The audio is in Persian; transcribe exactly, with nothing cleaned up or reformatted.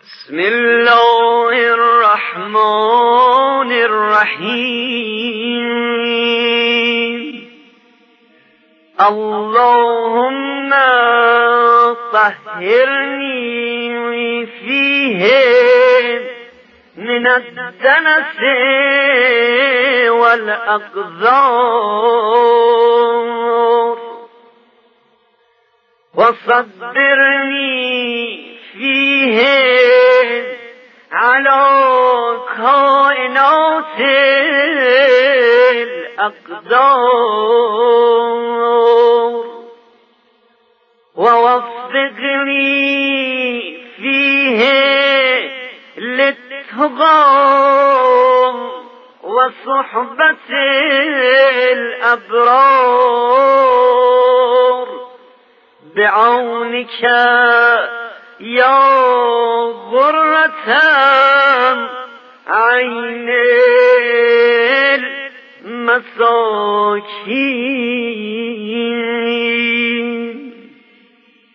بسم الله الرحمن الرحیم. اللهم طهرني فيه من الدنس والأقذار وصبرني فيه على كائنات الأقدار ووفقني فيه للتقى وصحبة الأبرار بعونك يا غرة عين المساكين.